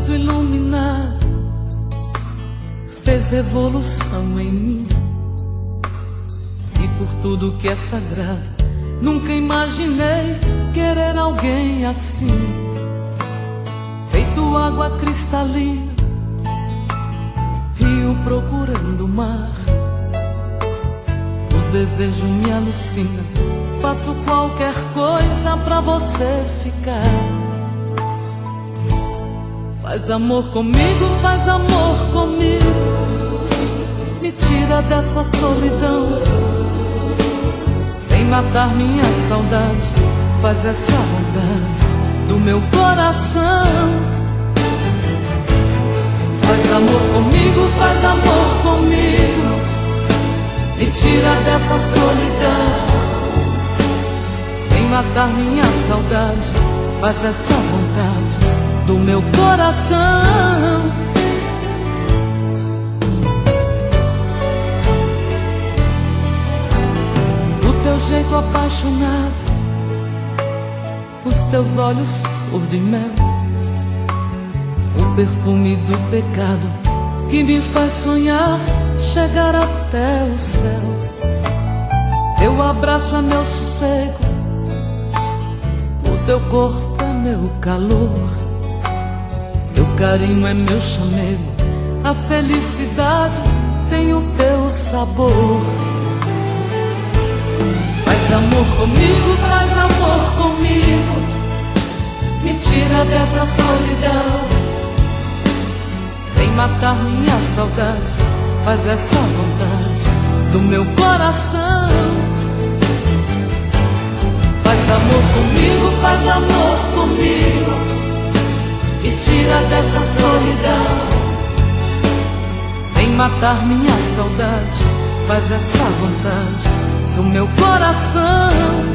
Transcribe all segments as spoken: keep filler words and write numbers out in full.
sorriso iluminado fez revolução em mim. E por tudo que é sagrado, nunca imaginei querer alguém assim. Feito água cristalina, rio procurando o mar. O desejo me alucina, faço qualquer coisa pra você ficar. Faz amor comigo, faz amor comigo, me tira dessa solidão. Vem matar minha saudade, faz essa vontade do meu coração. Faz amor comigo, faz amor comigo, me tira dessa solidão. Vem matar minha saudade, faz essa vontade do meu coração. O teu jeito apaixonado, os teus olhos cor de mel, o perfume do pecado que me faz sonhar chegar até o céu. Teu abraço é meu sossego, o teu corpo é meu calor, teu carinho é meu chamego, a felicidade tem o teu sabor. Faz amor comigo, faz amor comigo, me tira dessa solidão. Vem matar minha saudade, faz essa vontade do meu coração. Faz amor comigo, faz amor comigo, me tira dessa solidão. Vem matar minha saudade, faz essa vontade do meu coração.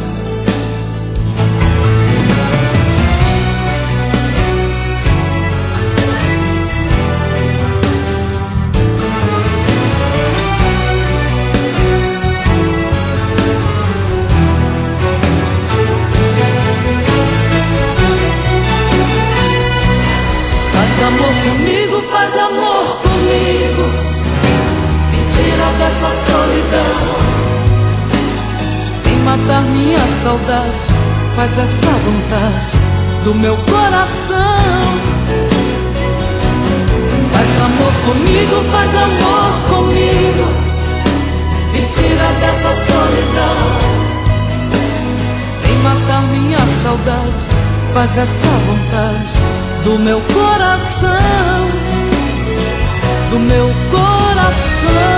Faz amor comigo, faz amor comigo, me tira dessa solidão. Vem matar minha saudade, faz essa vontade do meu coração. Faz amor comigo, faz amor comigo, me tira dessa solidão. Vem matar minha saudade, faz essa vontade do meu coração, do meu coração.